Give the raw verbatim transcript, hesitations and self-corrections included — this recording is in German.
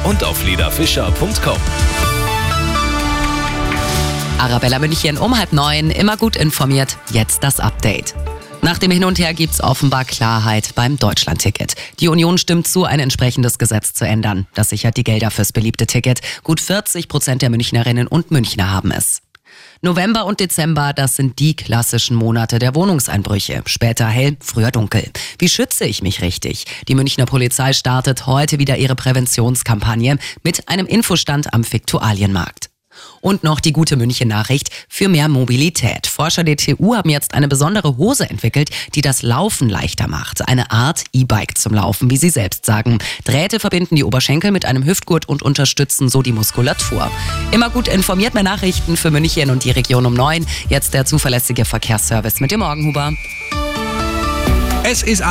und auf leda fischer punkt com. Arabella München um halb neun, immer gut informiert, jetzt das Update. Nach dem Hin und Her gibt's offenbar Klarheit beim Deutschlandticket. Die Union stimmt zu, ein entsprechendes Gesetz zu ändern. Das sichert die Gelder fürs beliebte Ticket. Gut vierzig Prozent der Münchnerinnen und Münchner haben es. November und Dezember, das sind die klassischen Monate der Wohnungseinbrüche. Später hell, früher dunkel. Wie schütze ich mich richtig? Die Münchner Polizei startet heute wieder ihre Präventionskampagne mit einem Infostand am Viktualienmarkt. Und noch die gute München-Nachricht für mehr Mobilität. Forscher der T U haben jetzt eine besondere Hose entwickelt, die das Laufen leichter macht. Eine Art E-Bike zum Laufen, wie sie selbst sagen. Drähte verbinden die Oberschenkel mit einem Hüftgurt und unterstützen so die Muskulatur. Immer gut informiert, mehr Nachrichten für München und die Region um neun. Jetzt der zuverlässige Verkehrsservice mit dem Morgenhuber. Es ist